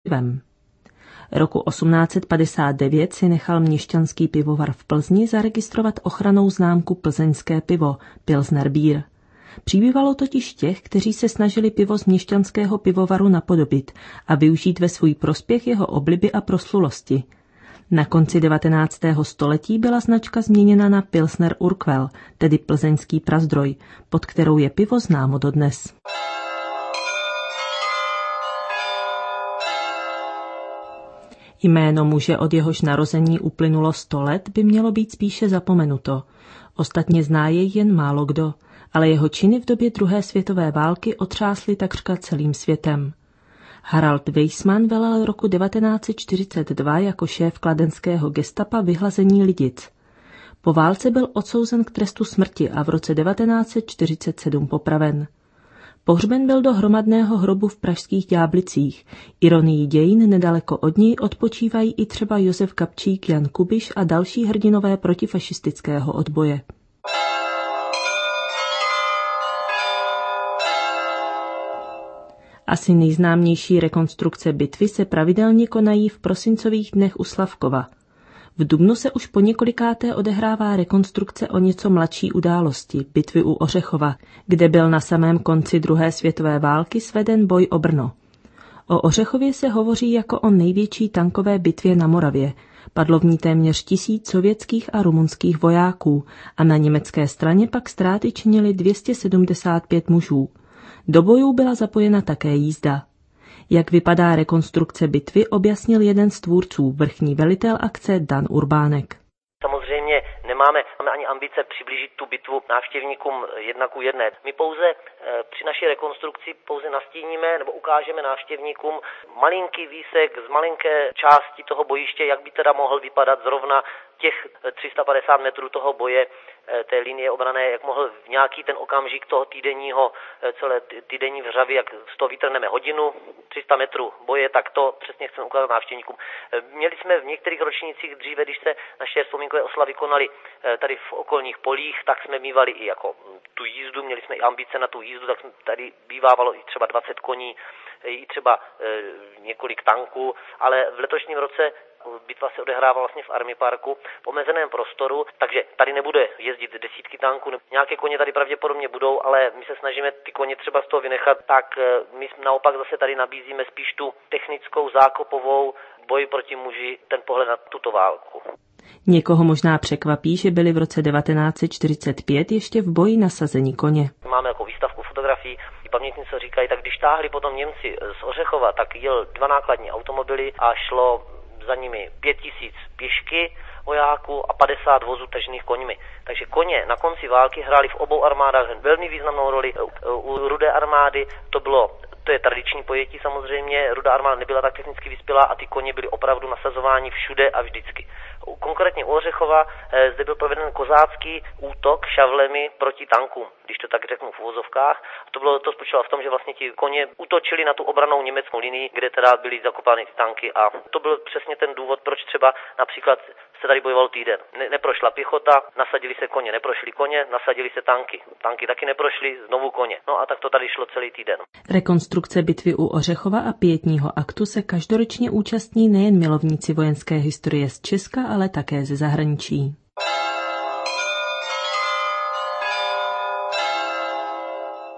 pivem. Roku 1859 si nechal měšťanský pivovar v Plzni zaregistrovat ochrannou známku Plzeňské pivo, Pilsner Bier. Přibývalo totiž těch, kteří se snažili pivo z měšťanského pivovaru napodobit a využít ve svůj prospěch jeho obliby a proslulosti. Na konci 19. století byla značka změněna na Pilsner Urquell, tedy plzeňský prazdroj, pod kterou je pivo známo dodnes. Jméno muže, od jehož narození uplynulo 100 let, by mělo být spíše zapomenuto. Ostatně zná jej jen málo kdo, ale jeho činy v době druhé světové války otřásly takřka celým světem. Harald Weissmann velel roku 1942 jako šéf kladenského gestapa vyhlazení Lidic. Po válce byl odsouzen k trestu smrti a v roce 1947 popraven. Pohřben byl do hromadného hrobu v pražských Ďáblicích. Ironii dějin nedaleko od něj odpočívají i třeba Josef Kapčík, Jan Kubiš a další hrdinové protifašistického odboje. Asi nejznámější rekonstrukce bitvy se pravidelně konají v prosincových dnech u Slavkova. V dubnu se už po několikáté odehrává rekonstrukce o něco mladší události, bitvy u Ořechova, kde byl na samém konci druhé světové války sveden boj o Brno. O Ořechově se hovoří jako o největší tankové bitvě na Moravě. Padlo v ní téměř 1000 sovětských a rumunských vojáků a na německé straně pak ztráty činily 275 mužů. Do bojů byla zapojena také jízda. Jak vypadá rekonstrukce bitvy, objasnil jeden z tvůrců, vrchní velitel akce Dan Urbánek. Samozřejmě nemáme ani ambice přiblížit tu bitvu návštěvníkům 1:1. My pouze při naší rekonstrukci nastíníme nebo ukážeme návštěvníkům malinký výsek z malinké části toho bojiště, jak by teda mohl vypadat zrovna těch 350 metrů toho boje, té linie obrané, jak mohl v nějaký ten okamžik toho celé týdenní vřavy, jak z toho vytrhneme hodinu, 300 metrů boje, tak to přesně chceme ukázat návštěvníkům. Měli jsme v některých ročnících dříve, když se naše vzpomínkové oslavy konaly tady v okolních polích, tak jsme mívali i jako tu jízdu, měli jsme i ambice na tu jízdu, tak tady bývávalo i třeba 20 koní, i třeba několik tanků, ale v letošním roce bitva se odehrává vlastně v Army Parku v omezeném prostoru, takže tady nebude jezdit desítky tanků. Nějaké koně tady pravděpodobně budou, ale my se snažíme ty koně třeba z toho vynechat, tak my naopak zase tady nabízíme spíš tu technickou, zákopovou, boj proti muži, ten pohled na tuto válku. Někoho možná překvapí, že byli v roce 1945 ještě v boji nasazení koně. Máme jako výstavku fotografií, pamětnice říkají, tak když táhli potom Němci z Ořechova, tak jel 2 nákladní automobily a šlo za nimi 5000 pěšky vojáků a 50 vozů tažených koňmi. Takže koně na konci války hráli v obou armádách velmi významnou roli. U Rudé armády to je tradiční pojetí samozřejmě, Rudá armáda nebyla tak technicky vyspělá a ty koně byly opravdu nasazováni všude a vždycky. Konkrétně u Ořechova zde byl proveden kozácký útok šavlemi proti tankům, když to tak řeknu v uvozovkách. To spočívalo v tom, že vlastně ti koně útočili na tu obranou německou linii, kde teda byly zakopány ty tanky a to byl přesně ten důvod, proč třeba například se tady bojoval týden. Neprošla pěchota, nasadili se koně, neprošli koně, nasadili se tanky. Tanky taky neprošly, znovu koně. No a tak to tady šlo celý týden. Rekonstrukce bitvy u Ořechova a pietního aktu se každoročně účastní nejen milovníci vojenské historie z Česka, ale také ze zahraničí.